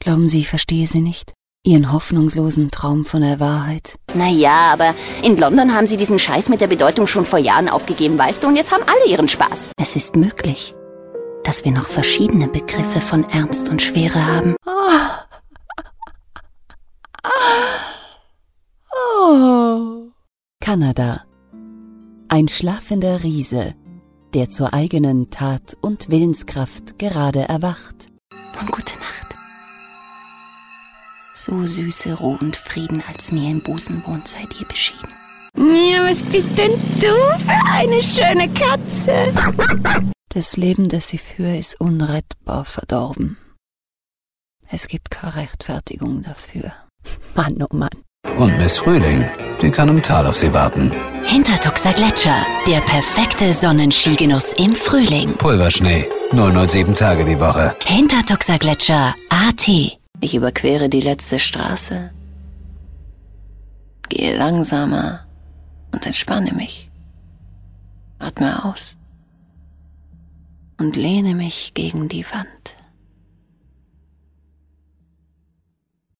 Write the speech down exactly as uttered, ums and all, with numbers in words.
Glauben Sie, ich verstehe Sie nicht? Ihren hoffnungslosen Traum von der Wahrheit? Naja, aber in London haben sie diesen Scheiß mit der Bedeutung schon vor Jahren aufgegeben, weißt du, und jetzt haben alle ihren Spaß. Es ist möglich, dass wir noch verschiedene Begriffe von Ernst und Schwere haben. Oh. Kanada. Ein schlafender Riese, der zur eigenen Tat und Willenskraft gerade erwacht. Nun gute Nacht. So süße Ruhe und Frieden, als mir im Busen wohnt, seid ihr beschieden. Ja, was bist denn du für eine schöne Katze? Das Leben, das sie führt, ist unrettbar verdorben. Es gibt keine Rechtfertigung dafür. Mann, oh Mann. Und Miss Frühling, die kann im Tal auf sie warten. Hintertuxer Gletscher, der perfekte Sonnenskigenuss im Frühling. Pulverschnee, nur null Komma sieben Tage die Woche. Hintertuxer Gletscher, A T. Ich überquere die letzte Straße, gehe langsamer und entspanne mich, atme aus und lehne mich gegen die Wand.